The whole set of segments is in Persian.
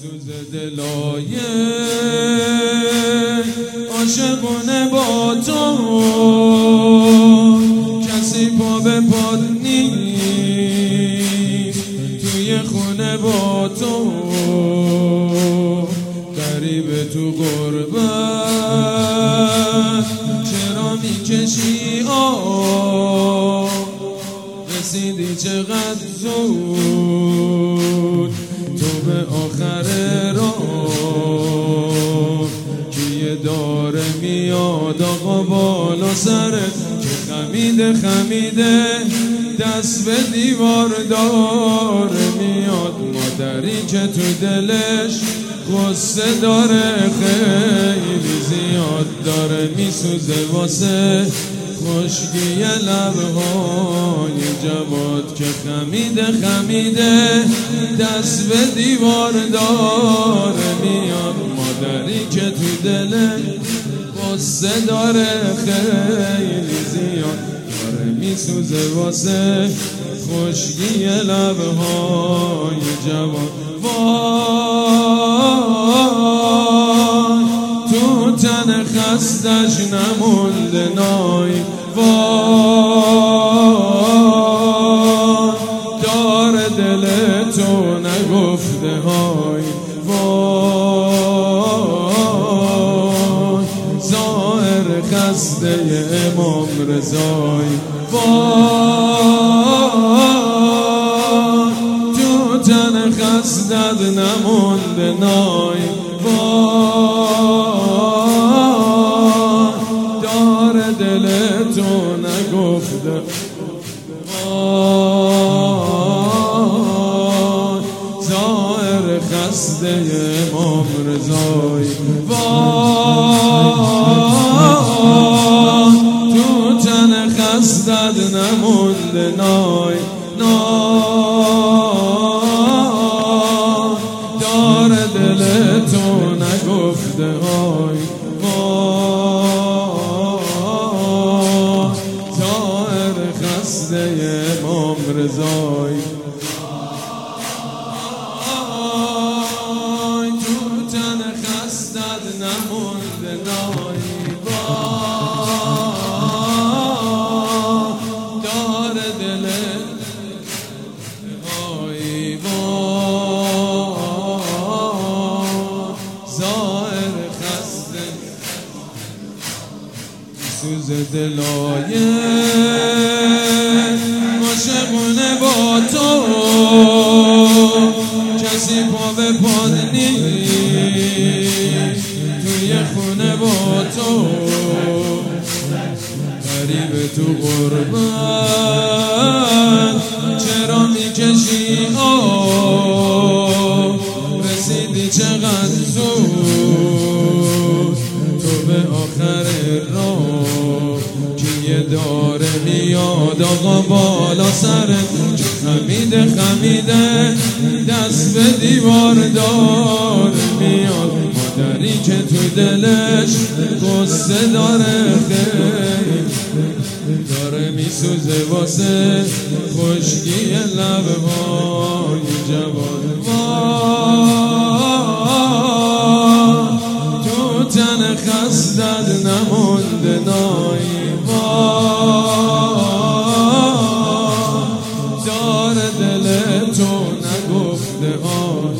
سوز دلای عاشقونه با تو کسی پا به پاد نیست توی خونه با تو غریبه تو غربت چرا میکشی رسیدی چقدر زود تو به آخر راه کیه داره میاد آقا بالا سرت که خمیده دست به دیوار داره میاد مادری که تو دلش غصه داره خیلی زیاد داره میسوزه واسه خشکی لبهای جواد که خمیده دست به دیوار داره میاد مادری که تو دلش غصه داره خیلی زیاد داره میسوزه واسه خشکی لبهای جواد وای تو تن خستش نمونده نای وای داره دل تو نگفته های وای ظاهر خسته امام رضای وای تو تن خستت نمونده نای وای داره دل تو نگفته وای ظاهر خسته امام رضای وای تو تن خستت نمونده نای داره دل تو نگفته های وای ظاهر خسته امام رضای وای تو تن خستت نمونده نای وای داره دل های وای ظاهر خسته سوز دلای عاشقونه با تو کسی پا به پاد نیست توی خونه با تو غریبه تو غربت چرا میکشی رسیدی چقدر زود تو به آخر راه کیه داره میاد آقا بالا سرت که خمیده دست به دیوار داره میاد مادری که تو دلش غصه داره خیلی داره میسوزه واسه خشکی لبهای جواد وای تو تن خستت نمونده نای وای داره دل تو نگفته آی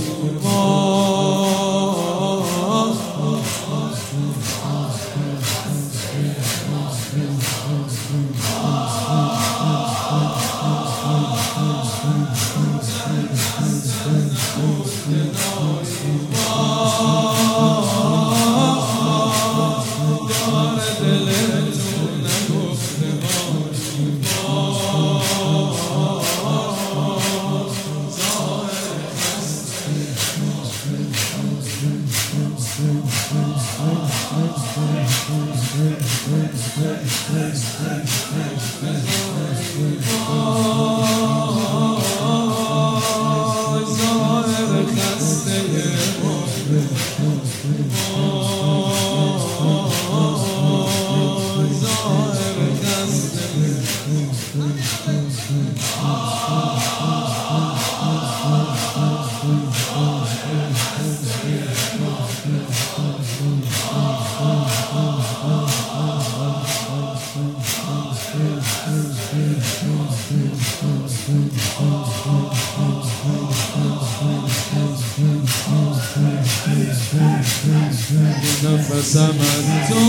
نفسم از تو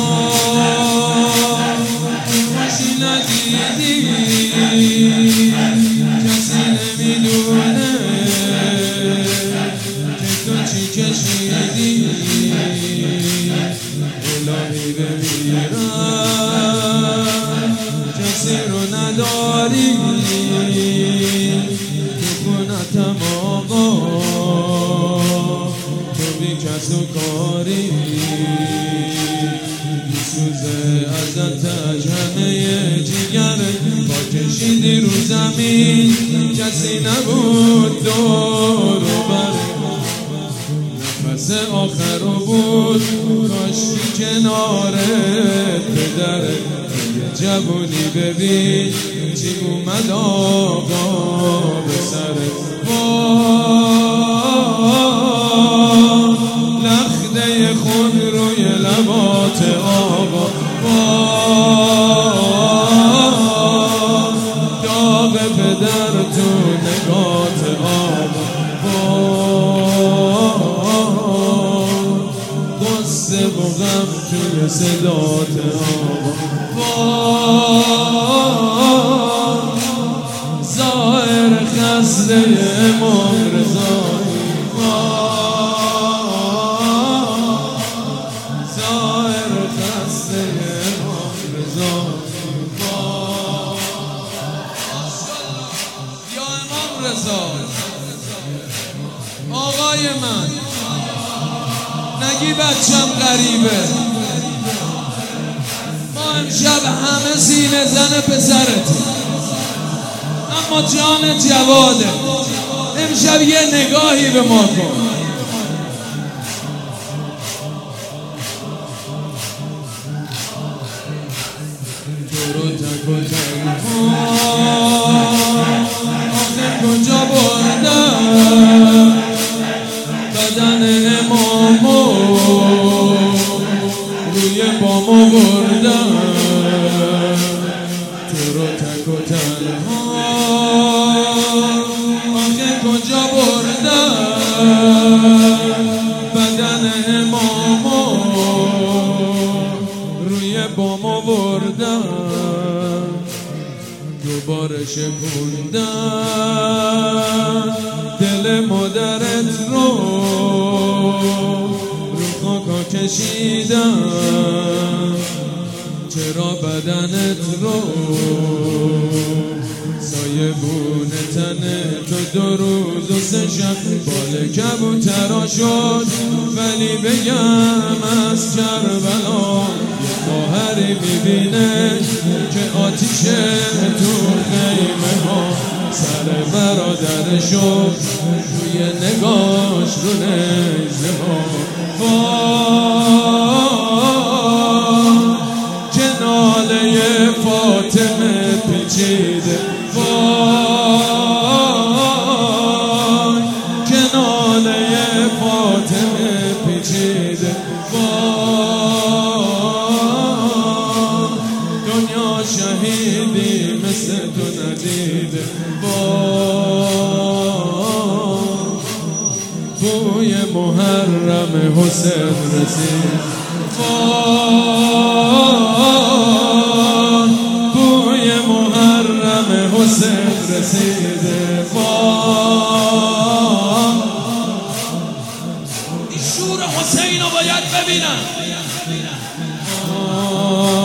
خوشی ندیدی کسی نمیدونه که تو چی کشیدی الهی بمیرم کسی رو نداری تو کنتم آقا تو بی کس و کاری میسوزه ازتش همه جگر با کشیدی رو زمین کسی نبود دور و بر نفس آخر رو بود کاشی کنارت پدره یه جوونی ببین چی اومد آقا به سرت لخته خون روی لبات آقا داغ پدر تو نگات آقا غصه و غم توی صدات آقا ظاهر خسته امام رضایی ظاهر خسته امام رضایی یا امام رضا آقای من نگی بچم غریبه ما امشب همه سینه زن پسرتی اما جان جواده امشب یه نگاهی به ما کن تو رو تک و تنها آخر کجا بردم بدن امامو روی بامو بردم تو رو تک و تنها آخه کجا بردم بدن امامو روی بامو بردم دوباره شکوندم دل مادرت رو خاکا کشیدم چرا بدنت رو سایبون تنه تو 2 روز و 3 شب بال کبوترا شد ولی بگم از کربلا یه خواهری میبینه که آتیشه تو خیمه ها سر برادرشو روی نگاش رو نیزه ها کناله فاطمه پیچیده کناله فاطمه پیچیده دنیا شهیدی مثل تو ندیده بوی محرم حسین رسید بوی محرم حسین رسیده این شور حسین رو باید ببینم